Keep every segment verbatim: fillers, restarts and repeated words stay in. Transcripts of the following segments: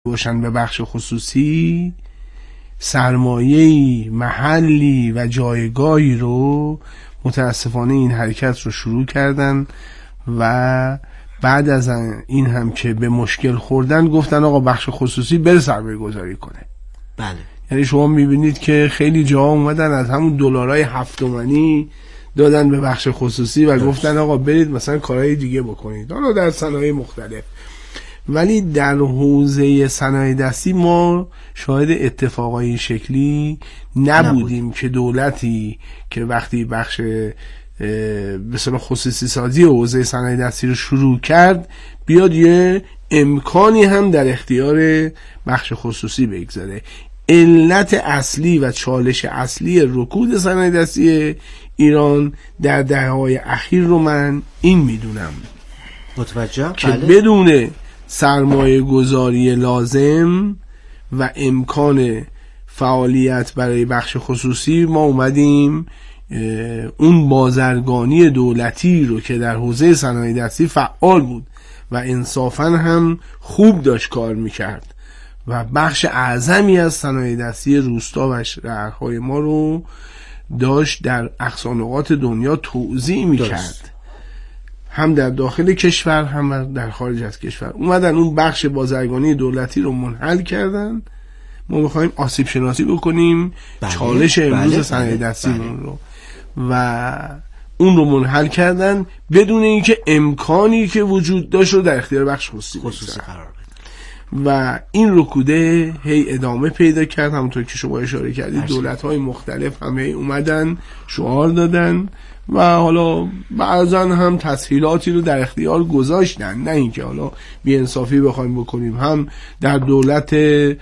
باشن به بخش خصوصی، سرمایه‌ای، محلی و جایگاهی رو متاسفانه این حرکت رو شروع کردن و بعد از این هم که به مشکل خوردن گفتن آقا بخش خصوصی بره سرمایه گذاری کنه. بله. یعنی شما میبینید که خیلی جا اومدن از همون دلارای هفت تومانی دادن به بخش خصوصی و گفتن آقا برید مثلا کارهای دیگه بکنید، حالا در صنایع مختلف. ولی در حوزه صنایع دستی ما شاهد اتفاقای این شکلی نبودیم نبود. که دولتی که وقتی بخش به اصطلاح خصوصی سازی حوزه صنایع دستی رو شروع کرد بیاد یه امکانی هم در اختیار بخش خصوصی بگذاره. علت اصلی و چالش اصلی رکود صنایع دستی ایران در دهه‌های اخیر رو من این میدونم متوجه که بله. بدون سرمایه گذاری لازم و امکان فعالیت برای بخش خصوصی ما اومدیم اون بازرگانی دولتی رو که در حوزه صنایع دستی فعال بود و انصافاً هم خوب داشت کار میکرد و بخش اعظمی از صنایع دستی روستا و شهرهای ما رو داشت در اقصا نقاط دنیا توزیع میکرد، هم در داخل کشور هم در خارج از کشور. اومدن اون بخش بازرگانی دولتی رو منحل کردن. ما میخوایم آسیب شناسی بکنیم بله، چالش امروز بله، صنایع دستی بله. رو و اون رو منحل کردن بدون اینکه امکانی که وجود داشت رو در اختیار بخش خصوصی, خصوصی قرار بده و این رکوده هی ادامه پیدا کرد. همونطور که شما اشاره کردید دولت‌های مختلف همه اومدن شعار دادن و حالا بعضا هم تسهیلاتی رو در اختیار گذاشتن، نه اینکه حالا بی‌انصافی بخوایم بکنیم، هم در دولت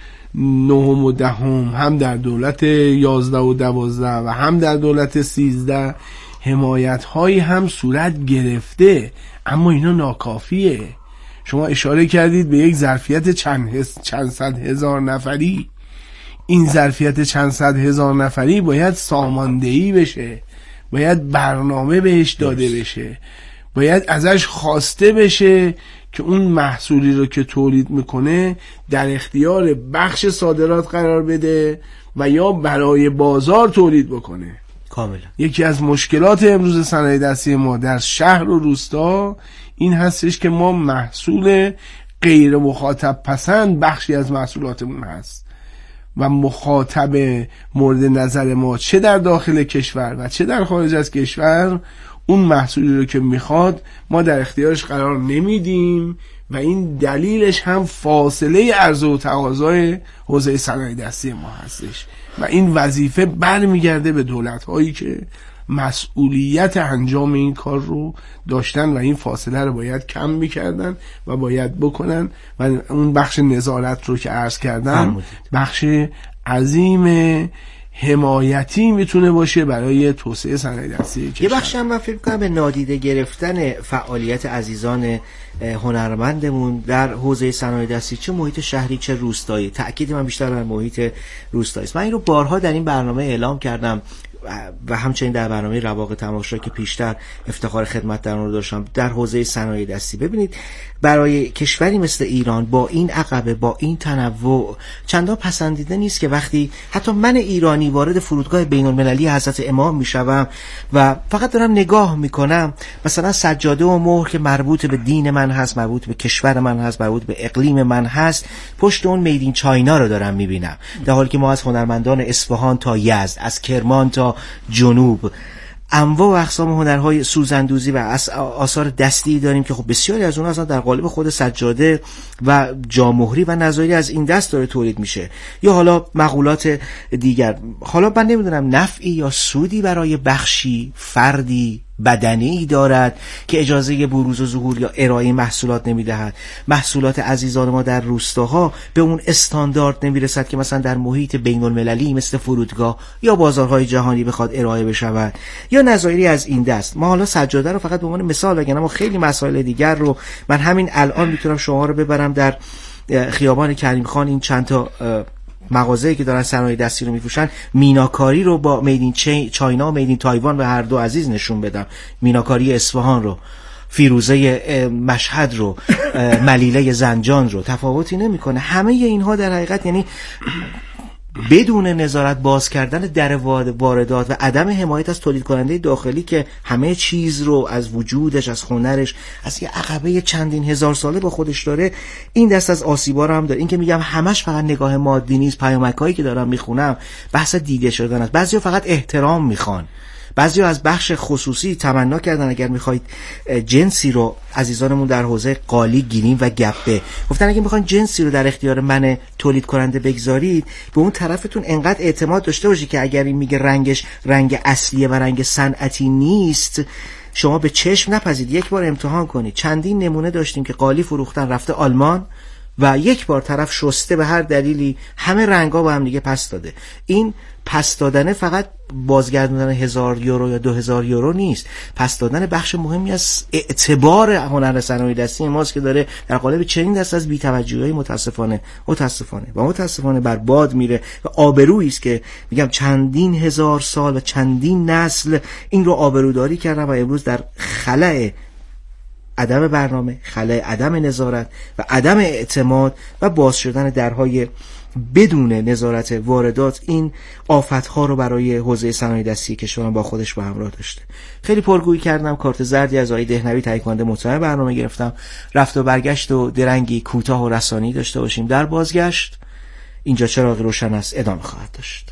نهم و دهم هم در دولت یازده و دوازده و هم در دولت سیزده حمایت هایی هم صورت گرفته، اما اینا ناکافیه. شما اشاره کردید به یک ظرفیت چند, هز... چند صد هزار نفری. این ظرفیت چند صد هزار نفری باید ساماندهی بشه، باید برنامه بهش داده بشه، باید ازش خواسته بشه که اون محصولی رو که تولید میکنه در اختیار بخش صادرات قرار بده و یا برای بازار تولید بکنه. کاملا. یکی از مشکلات امروز صنایع دستی ما در شهر و روستا این هستش که ما محصول غیر مخاطب پسند بخشی از محصولاتمون هست و مخاطب مورد نظر ما چه در داخل کشور و چه در خارج از کشور اون محصولی رو که میخواد ما در اختیارش قرار نمیدیم و این دلیلش هم فاصله عرضه و تقاضای حوزه صنایع دستی ما هستش و این وظیفه برمیگرده به دولت‌هایی که مسئولیت انجام این کار رو داشتن و این فاصله رو باید کم میکردن و باید بکنن و اون بخش نظارت رو که عرض کردم بخش عظیم حمایتی میتونه باشه برای توسعه صنایع دستی کشور. یه بخش هم من فکر کنم به نادیده گرفتن فعالیت عزیزان هنرمندمون در حوزه صنایع دستی چه محیط شهری چه روستایی، تأکید من بیشتر بر محیط روستایی است. من این رو بارها در این برنامه اعلام کردم و همچنین در برنامه رواق تماشا که پیشتر افتخار خدمت در اون رو داشتم در حوزه صنایع دستی. ببینید برای کشوری مثل ایران با این عقبه با این تنوع چندان پسندیده نیست که وقتی حتی من ایرانی وارد فرودگاه بین المللی حضرت امام میشوم و فقط دارم نگاه میکنم مثلا سجاده و مهر که مربوط به دین من هست، مربوط به کشور من هست، مربوط به اقلیم من هست، پشت اون میدین چاینا رو دارم میبینم، در حالی که ما از هنرمندان اصفهان تا یزد، از کرمان تا جنوب انواع و اقسام هنرهای سوزندوزی و آثار دستی داریم که خب بسیاری از اونها اصلا در قالب خود سجاده و جامهری و نظایری از این دست داره تولید میشه، یا حالا مقولات دیگر. حالا من نمیدونم نفعی یا سودی برای بخشی فردی بدنی دارد که اجازه بروز و ظهور یا ارائه محصولات نمیدهد. محصولات عزیزان ما در روستاها به اون استاندارد نمیرسد که مثلا در محیط بین المللی مثل فرودگاه یا بازارهای جهانی بخواد ارائه بشود، یا نظایری از این دست. ما حالا سجاده رو فقط به عنوان مثال بگم، اما خیلی مسائل دیگر رو من همین الان میتونم شما رو ببرم در خیابان کریم خان، این چند تا مغازه‌ای که دارن صنایع دستی رو میفروشن، میناکاری رو با میدین چاینا و میدین تایوان به هر دو عزیز نشون بدم، میناکاری اصفهان رو فیروزه مشهد رو، ملیله زنجان رو تفاوتی نمیکنه. همه اینها در حقیقت یعنی بدون نظارت باز کردن در واردات و عدم حمایت از تولید کننده داخلی که همه چیز رو از وجودش، از هنرش، از یه عقبه چندین هزار ساله با خودش داره، این دست از آسیبا رو هم داره. این که میگم همش فقط نگاه مادی نیست، پیامک‌هایی که دارم میخونم بحث دیده شدن است. بعضیا فقط احترام میخوان، بعضی از بخش خصوصی تمنا کردن اگر میخواید جنسی رو، عزیزانمون در حوزه قالی، گیریم و گبه گفتن اگه میخواین جنسی رو در اختیار من تولید کننده بگذارید، به اون طرفتون انقدر اعتماد داشته باشید که اگر این میگه رنگش رنگ اصلیه و رنگ صنعتی نیست، شما به چشم نپذید، یک بار امتحان کنید. چندین نمونه داشتیم که قالی فروختن رفته آلمان و یک بار طرف شسته به هر دلیلی همه رنگا با هم دیگه پس داده. این پس دادن فقط بازگردوندن هزار یورو یا دو هزار یورو نیست، پس دادن بخش مهمی از اعتبار هنر صنایع دستی ماست که داره در قالب چنین دست از بی‌توجهی‌های متاسفانه متاسفانه و متاسفانه بر باد میره و آبرویی است که میگم چندین هزار سال و چندین نسل این رو آبروداری کردن و امروز در خلأ عدم برنامه، خلأ عدم نظارت و عدم اعتماد و باز شدن درهای بدون نظارت واردات این آفت‌ها رو برای حوزه صنایع دستی کشورم با خودش با همراه داشته. خیلی پرگویی کردم، کارت زردی از آقای دهنوی تهیه کننده مطمئن برنامه گرفتم. رفت و برگشت و درنگی کوتاه و رسانی داشته باشیم. در بازگشت اینجا چراغ روشن است ادامه خواهد داشت.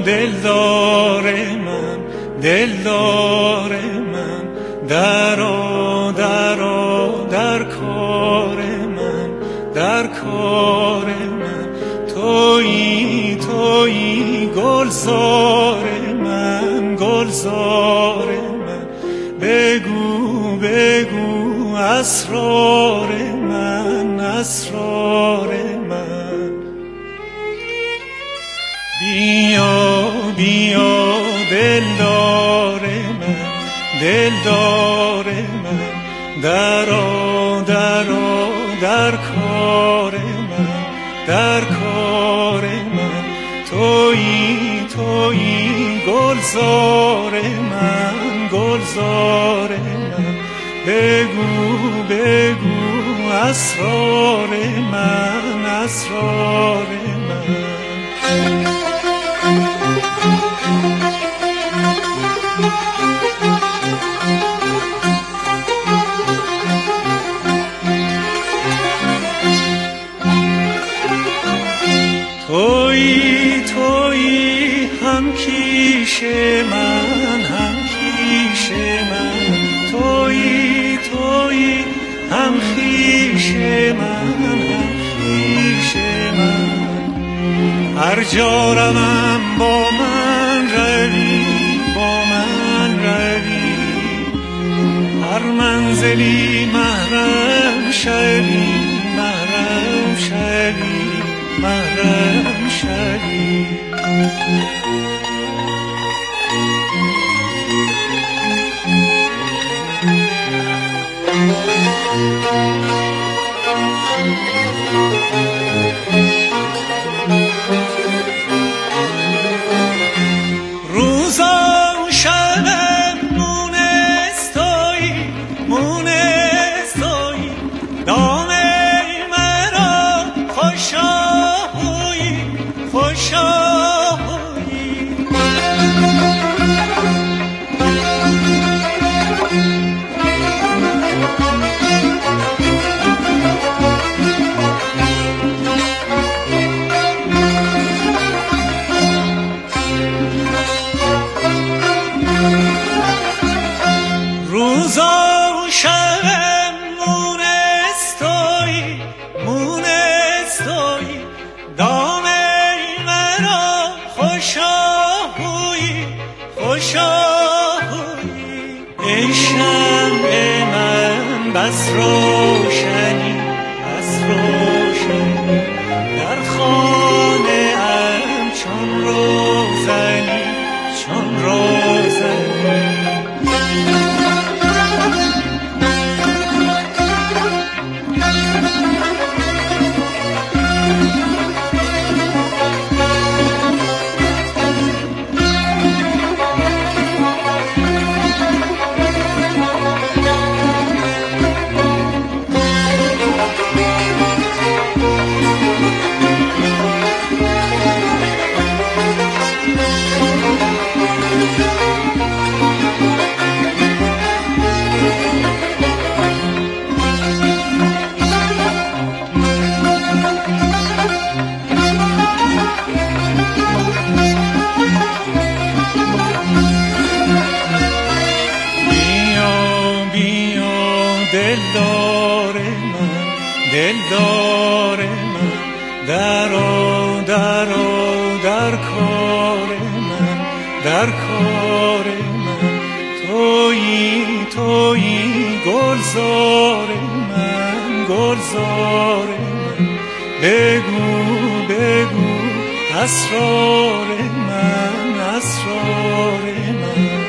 دلدار من، دلدار من، درآ درآ در کار من، در کار من. تویی تویی گلزار من، گلزار من. بگو بگو اسرار من، اسرار من. بیا بیا دلدار من، دلدار من. درآ درآ در کار من، در کار من. تویی تویی گلزار من، گلزار من. بگو بگو اسرار من، اسرار من. تویی تویی هم کیش من، هم کیش من. تویی تویی هم خویش من، هم خویش من. هر جا روم با من روی، با من روی. هر منزلی محرم شوی، محرم شوی، محرم شوی. روزا شبم مونستایی، مونستایی. دام مرا خوشایی، خوشایی. روزا و شبم مونستایی، مونستایی. دام مرا خوشایی، خوشایی. ای شمع من بس روشنی، بس روشنی. در خانه ام چون روزنی، چون روزنی. دلدار من، دلدار من. درآ درآ در کار من، در کار من. تویی تویی گلزار من، گلزار من. بگو بگو اسرار من، اسرار من.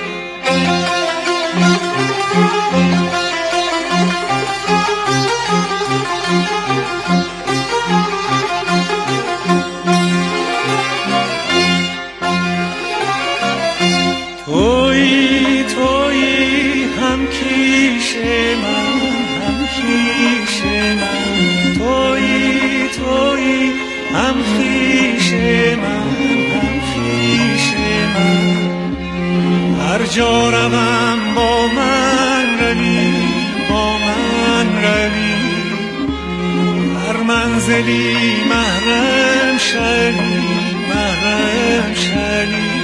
تویی تویی هم کیش من، هم کیش من. تویی تویی هم خویش من، هم خویش من. هر جا روم با من روی، با من روی. هر منزلی محرم شوی، محرم شوی.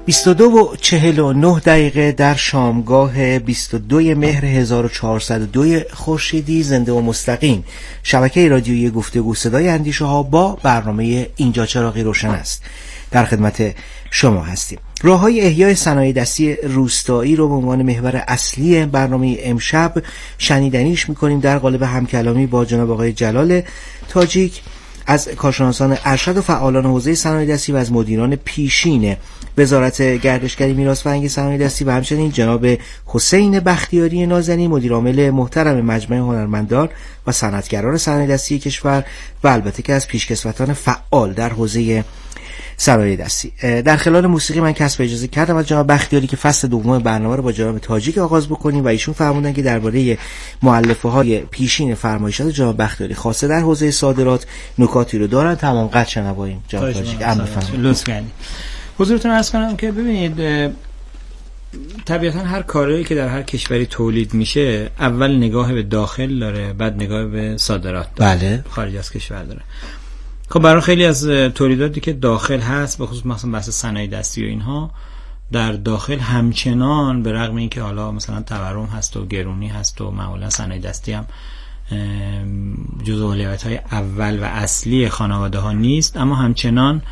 بیست و دو و چهل و نه دقیقه در شامگاه بیست و دوم مهر هزار و چهارصد و دو خورشیدی، زنده و مستقیم شبکه رادیویی گفتگو صدای اندیشه ها با برنامه اینجا چراغی روشن است در خدمت شما هستیم. راه‌های احیای صنایع دستی روستایی رو به عنوان محور اصلی برنامه امشب شنیدنیش می‌کنیم در قالب همکلامی با جناب آقای جلال تاجیک از کارشناسان ارشد و فعالان حوزه صنایع دستی و از مدیران پیشین وزارت گردشگری، میراث فرهنگی، صنایع دستی و همچنین جناب حسین بختیاری نازنین، مدیر عامل محترم مجمع هنرمندان و صنعتگران صنایع دستی کشور و البته که از پیشکسوتان فعال در حوزه صنایع دستی. در خلال موسیقی من کسب اجازه کردم از جناب بختیاری که فصل دوم برنامه رو با جناب تاجیک آغاز بکنیم و ایشون فرمودن که درباره مؤلفه‌های پیشین فرمایشات جناب بختیاری خاصه در حوزه صادرات نکاتی رو دارن. تمام قد شنواییم جناب تاجیک. امر فرمایید. لطف کنید. حضورتون عرض کنم که ببینید طبیعتا هر کاری که در هر کشوری تولید میشه اول نگاه به داخل داره، بعد نگاه به صادرات داره. بله. خارج از کشور داره. خب برای خیلی از تولیداتی که داخل هست، به خصوص مثلا بحث صنایع دستی و اینها، در داخل همچنان به رغم اینکه حالا مثلا تورم هست و گرونی هست و معمولا صنایع دستی هم جزو اولویت‌های اول و اصلی خانواده ها نیست، اما همچنان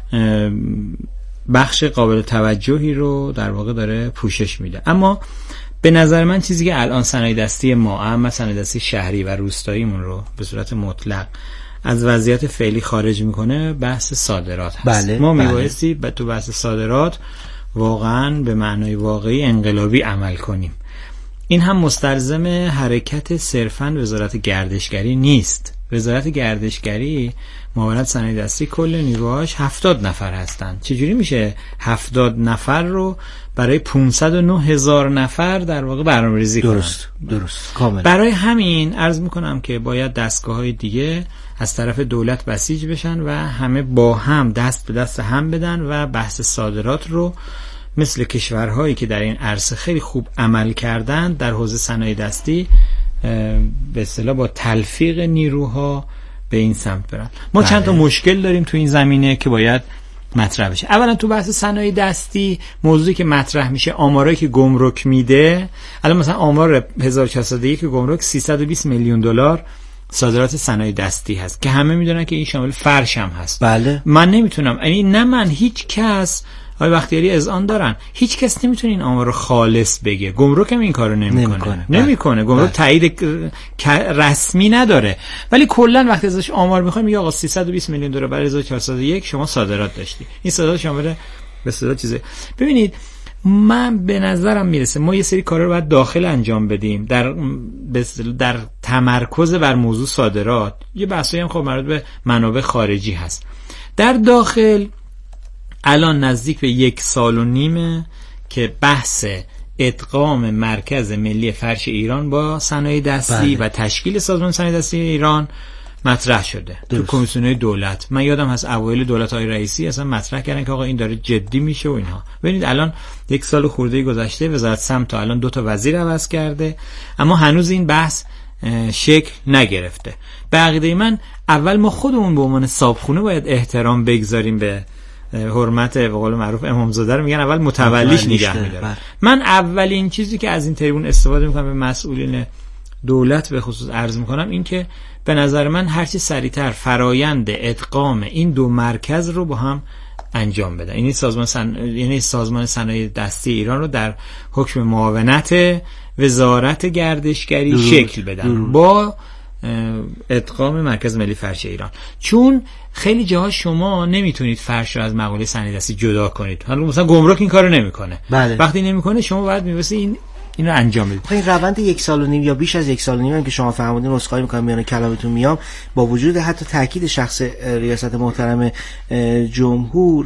بخش قابل توجهی رو در واقع داره پوشش میده. اما به نظر من چیزی که الان صنایع دستی ما، اما صنایع دستی شهری و روستاییمون رو به صورت مطلق از وضعیت فعلی خارج میکنه بحث صادرات هست. بله، ما بله. میبایستی به تو بحث صادرات واقعا به معنای واقعی انقلابی عمل کنیم. این هم مستلزم حرکت صرفاً وزارت گردشگری نیست. وزارت گردشگری معاونت صنایع دستی کل نیروهاش هفتاد نفر هستن. چجوری میشه هفتاد نفر رو برای پانصد و نه هزار نفر در واقع برنامه‌ریزی کنن؟ درست درست کامل. برای همین عرض میکنم که باید دستگاه‌های دیگه از طرف دولت بسیج بشن و همه با هم دست به دست هم بدن و بحث صادرات رو مثل کشورهایی که در این عرصه خیلی خوب عمل کردن در حوزه صنایع دستی به اصطلاح با تلفیق نیروها به این سمت برن. ما بله. چند تا مشکل داریم تو این زمینه که باید مطرح بشه. اولا تو بحث صنایع دستی موضوعی که مطرح میشه آمارایی که گمرک میده. الان مثلا آمار هزار و چهارصد و یک گمرک سیصد و بیست میلیون دلار صادرات صنایع دستی هست که همه میدونن که این شامل فرش هم هست. بله. من نمیتونم، یعنی نه من، هیچ کس، آقای بختیاری اذعان دارن، هیچ کس نمیتونه این آمار رو خالص بگه. گمرک هم این کارو نمیکنه. نمیکنه. گمرک تایید رسمی نداره. ولی کلا وقتی ازش آمار میخوایم میگه آقا سیصد و بیست میلیون دلار برای هزار و چهارصد و یک شما صادرات داشتی. این صادرات شامل به اصطلاح چیزه. ببینید من به نظرم میرسه ما یه سری کارا رو باید داخل انجام بدیم در در تمرکز بر موضوع صادرات. یه بحثایی هم خب مربوط به منابع خارجی هست. در داخل الان نزدیک به یک سال و نیمه که بحث ادغام مرکز ملی فرش ایران با صنایع دستی بله. و تشکیل سازمان صنایع دستی ایران مطرح شده درست. تو کمیسیون‌های دولت. من یادم هست اوایل دولت‌های رئیسی اصلا مطرح کردن که آقا این داره جدی میشه و اینها. ببینید الان یک سال خورده گذشته، وزارت سمت تا الان دو تا وزیر عوض کرده، اما هنوز این بحث شکل نگرفته. به عقیده من اول ما خودمون به عنوان صاحبخونه باید احترام بگذاریم به حرمت به قول معروف امامزاده رو میگن اول متولیش نگه می‌داره. من اولین چیزی که از این تریبون استفاده می‌کنم به مسئولین دولت به خصوص عرض می‌کنم این که به نظر من هرچی سریعتر فرایند ادغام این دو مرکز رو با هم انجام بدن. یعنی سازمان سن... یعنی سازمان صنایع دستی ایران رو در حکم معاونت وزارت گردشگری درود. شکل بدن درود. با ادغام مرکز ملی فرش ایران. چون خیلی جاها شما نمیتونید فرش رو از مقوله صنایع دستی جدا کنید. حالا مثلا گمرک این کارو نمیکنه. بله. وقتی نمیکنه شما باید میواسه این اینو انجام بدید. این روند یک سال و نیم یا بیش از یک سال و نیم که شما فرمودین اسخای میکنم میان کلامتون میام، با وجود حتی تاکید شخص ریاست محترم جمهور،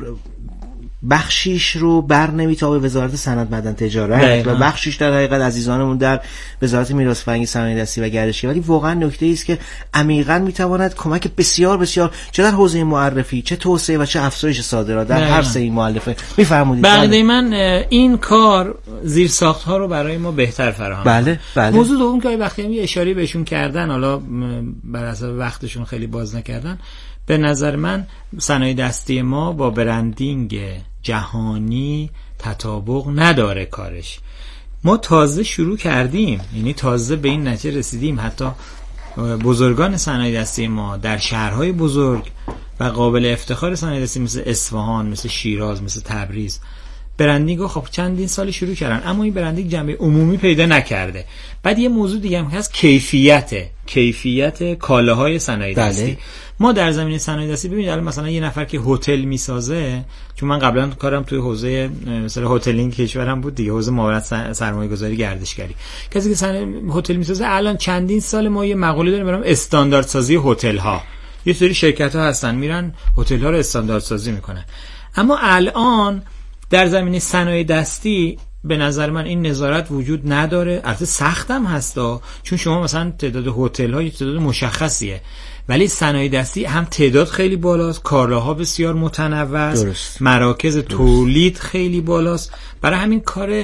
بخشیش رو بر نمیتابه وزارت صنعت معدن تجارت و بخشیش در حقیقت عزیزانمون در وزارت میراث فرهنگی صنایع دستی و گردشگری. ولی واقعا نکته ای است که عمیقا میتواند کمک بسیار بسیار چه در حوزه معرفی، چه توسعه و چه افزایش صادرات در هر سه این مؤلفه میفرمایید. بعد من این کار زیر ساخت‌ها رو برای ما بهتر فراهم. بله بله. موضوع دوم که وقتی اشاره بهشون کردن، حالا بر اساس وقتشون خیلی باز نکردن، به نظر من صنایع دستی ما با برندینگ جهانی تطابق نداره کارش. ما تازه شروع کردیم، یعنی تازه به این نتیجه رسیدیم. حتی بزرگان صنایع دستی ما در شهرهای بزرگ و قابل افتخار صنایع دستی مثل اصفهان، مثل شیراز، مثل تبریز برندینگ رو خب چندین سال شروع کردن، اما این برندینگ جنبه عمومی پیدا نکرده. بعد یه موضوع دیگه هم هست، کیفیت کیفیت کالاهای صنایع دستی. ما در زمینه صنایع دستی ببینید الان مثلا یه نفر که هتل میسازه، چون من قبلا کارم توی حوزه مثلا هتلینگ کشورم بود دیگه، حوزه معاونت سرمایه‌گذاری گردشگری، کسی که صنایع هتل میسازه الان چندین سال ما یه مقوله داریم برام استانداردسازی هتل ها. یه سری شرکت ها هستن میرن هتل ها رو استانداردسازی میکنن. اما الان در زمینه صنایع دستی به نظر من این نظارت وجود نداره. البته سختم هستا، چون شما مثلا تعداد هتل ها یه تعداد مشخصیه، ولی صنایع دستی هم تعداد خیلی بالاست، کالاها بسیار متنوع است، مراکز درست. تولید خیلی بالاست، برای همین کار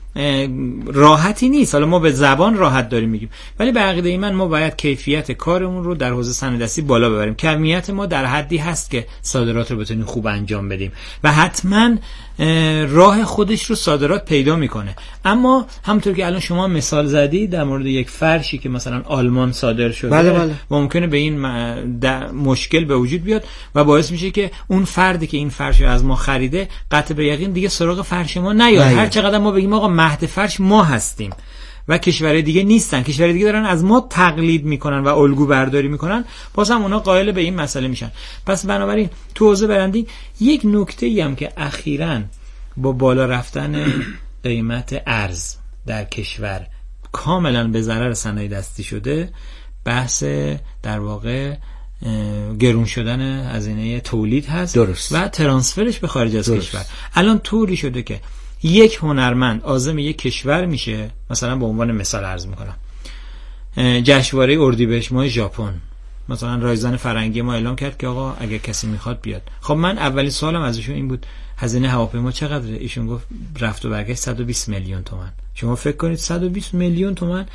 راحتی نیست. حالا ما به زبان راحت داریم میگیم، ولی به عقیده من ما باید کیفیت کارمون رو در حوزه صنایع دستی بالا ببریم. کمیت ما در حدی هست که صادرات رو بتونیم خوب انجام بدیم و حتما راه خودش رو صادرات پیدا میکنه. اما همونطور که الان شما مثال زدی در مورد یک فرشی که مثلا آلمان صادر شده، بله بله. ممکنه به این مشکل به وجود بیاد و باعث میشه که اون فردی که این فرش رو از ما خریده قطع به یقین دیگه سراغ فرش ما نیاد. هر چقدر ما بگیم آقا مهد فرش ما هستیم و کشورهای دیگه نیستن، کشورهای دیگه دارن از ما تقلید میکنن و الگو برداری میکنن، باز هم اونا قائل به این مسئله میشن. پس بنابراین تو حوزه برندینگ یک نکته‌ای هم که اخیراً با بالا رفتن قیمت ارز در کشور کاملا به ضرر صنایع دستی شده، بحث در واقع گرون شدن هزینه تولید هست درست. و ترانسفرش به خارج از درست. کشور. الان طوری شده که یک هنرمند عازم یک کشور میشه، مثلا به عنوان مثال عرض میکنم جشنواره اردیبهشت ماه ژاپن، مثلا رایزن فرنگی ما اعلام کرد که آقا اگه کسی میخواد بیاد. خب من اولین سوالم ازشون این بود هزینه هواپیما چقدره؟ ایشون گفت رفت و برگشت صد و بیست میلیون تومان. شما فکر کنید صد و بیست میلیون تومان.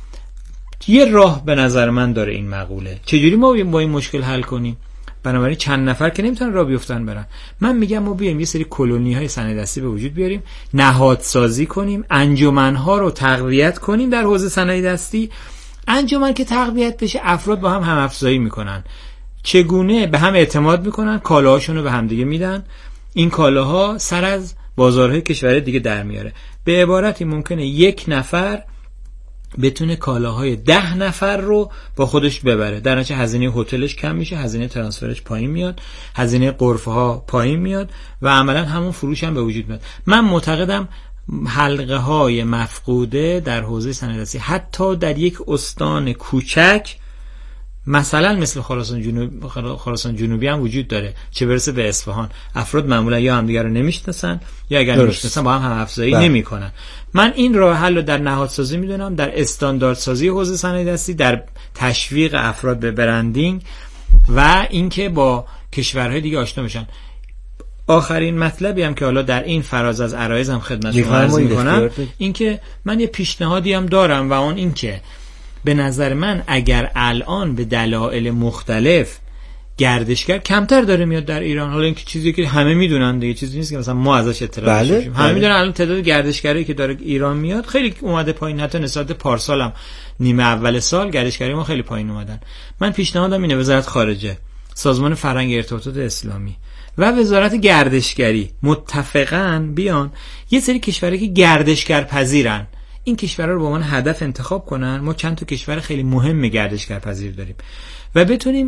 یه راه به نظر من داره این مقوله. چجوری ما با این مشکل حل کنیم؟ بنابراین چند نفر که نمیتونن راه بیفتن برن. من میگم ما بیایم یه سری کلونی های صنایع دستی به وجود بیاریم، نهادسازی کنیم، انجمن ها رو تقویت کنیم در حوزه صنایع دستی. انجمن که تقویت بشه افراد با هم هم افزایی میکنن، چگونه به هم اعتماد میکنن، کالاهاشون رو به هم دیگه میدن، این کالاها سر از بازارهای کشورهای دیگه در میاره. به عبارتی ممکنه یک نفر بتونه کالاهای ده نفر رو با خودش ببره، در نتیجه هزینه هتلش کم میشه، هزینه ترانسفرش پایین میاد، هزینه غرفه ها پایین میاد و عملا همون فروش هم به وجود میاد. من معتقدم حلقه های مفقوده در حوزه صنایع دستی حتی در یک استان کوچک مثلا مثل خراسان جنوب خراسان جنوبی هم وجود داره، چه برسه به اصفهان. افراد معمولا یا همدیگه رو نمیشناسن یا اگر میشناسن با هم هم افزایی نمیکنن. من این راه حل رو در نهادسازی میدونم، در استانداردسازی حوزه صنایع دستی، در تشویق افراد به برندینگ و اینکه با کشورهای دیگه آشنا بشن. آخرین مطلبی هم که حالا در این فراز از عرایض هم خدمت شما عرض میکنم اینکه من یه پیشنهادی هم دارم و اون این که به نظر من اگر الان به دلایل مختلف گردشگر کمتر داره میاد در ایران، حالا این چیزی که همه میدونن دیگه، چیزی نیست که مثلا ما ازش اطلاع داشته باشیم، همه میدونن الان تعداد گردشگری که داره ایران میاد خیلی اومده پایین، حتی نسبت پارسال هم نیمه اول سال گردشگری ما خیلی پایین اومدن. من پیشنهادم اینه وزارت خارجه، سازمان فرهنگ ارتباطات اسلامی و وزارت گردشگری متفقاً بیان یه سری کشورهایی که گردشگر پذیرن این کشورها رو با من هدف انتخاب کنن. ما چند تا کشور خیلی مهم گردشگر پذیر داریم و بتونیم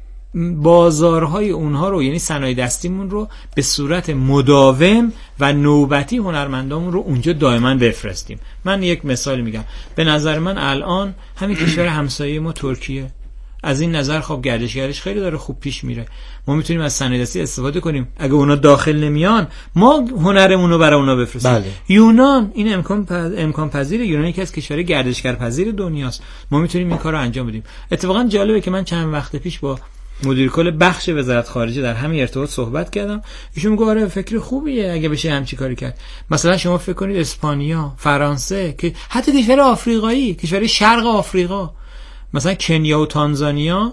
بازارهای اونها رو، یعنی صنایع دستیمون رو به صورت مداوم و نوبتی هنرمندامون رو اونجا دائما بفرستیم. من یک مثال میگم، به نظر من الان همین کشور همسایه ما ترکیه از این نظر خب گردشگریش خیلی داره خوب پیش میره، ما میتونیم از صنایع دستی استفاده کنیم. اگه اونا داخل نمیان ما هنرمون رو برای اونا بفرستیم. بله. یونان این امکان پذ... امکان پذیره، یونان یکی از کشورهای گردشگر پذیر دنیاست، ما میتونیم این کارو انجام بدیم. اتفاقا جالبه که من چند وقت پیش با مدیر کل بخش وزارت خارجه در همین ارتباط صحبت کردم، ایشون میگه آره فکر خوبیه اگه بشه همچین کاری کرد. مثلا شما فکر کنید اسپانیا، فرانسه، که حتی کشور آفریقایی، کشور شرق آفریقا مثلا کنیا و تانزانیا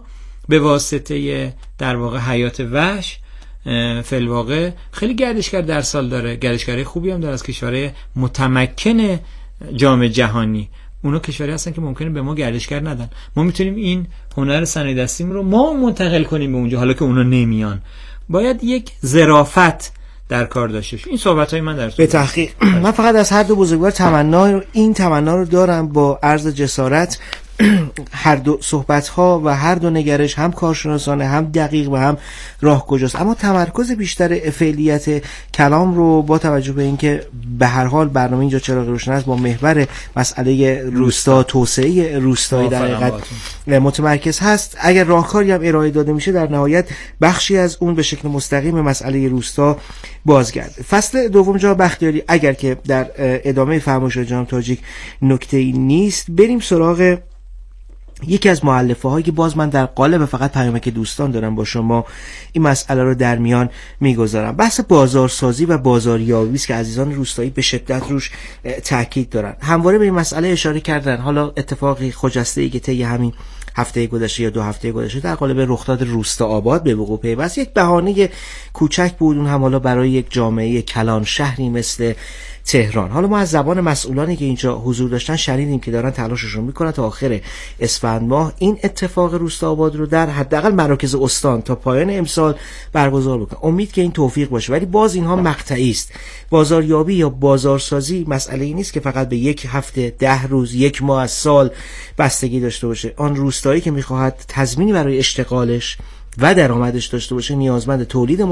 به واسطه در واقع حیات وحش فی‌الواقع خیلی گردشگر در سال داره، گردشگرای خوبی هم داره از کشورهای متمکن جام جهانی. اونا کشوری هستن که ممکنه به ما گردشگر ندن. ما میتونیم این هنر صنایع دستیم رو ما منتقل کنیم به اونجا، حالا که اونا نمیان. باید یک ظرافت در کار داشته باشیم. این صحبت‌های من در به تحقیق من فقط از هر دو بزرگوار تمنا این تمنا رو دارم با عرض جسارت هر دو صحبت ها و هر دو نگرش هم کارشناسانه هم دقیق و هم راهگشاست، اما تمرکز بیشتر فعلیت کلام رو با توجه به اینکه به هر حال برنامه اینجا چراغ روشن است با محور مسئله روستا، توسعه روستایی در حقیقت متمرکز هست، اگر راهکاری هم ارائه داده میشه در نهایت بخشی از اون به شکل مستقیم مسئله روستا بازگرد. فصل دوم جناب بختیاری اگر که در ادامه فرمایشات جناب تاجیک نکته‌ای نیست، بریم سراغ یکی از مؤلفه هایی که باز من در قالب فقط پیامک دوستان دارم با شما این مسئله رو در میان میگذارم. بحث بازارسازی و بازاریابی است که عزیزان روستایی به شدت روش تاکید دارن. همواره به این مسئله اشاره کردن. حالا اتفاقی خجسته‌ای که طی همین هفته گذشته یا دو هفته گذشته در قالب رخداد روستا آباد به وقوع پیوست، یک بهانه کوچک بود، اون هم حالا برای یک جامعه کلان شهری مثل تهران. حالا ما از زبان مسئولانی که اینجا حضور داشتن شنیدیم که دارن تلاششون میکنن تا آخر اسفند ماه این اتفاق روستا آباد رو در حداقل مراکز استان تا پایان امسال برگزار بکنن. امید که این توفیق باشه، ولی باز اینها مقطعی است. بازاریابی یا بازارسازی مسئله ای نیست که فقط به یک هفته، ده روز، یک ماه از سال بستگی داشته باشه. آن روستایی که میخواهد تضمینی برای اشتغالش و درآمدش داشته باشه نیازمند تولید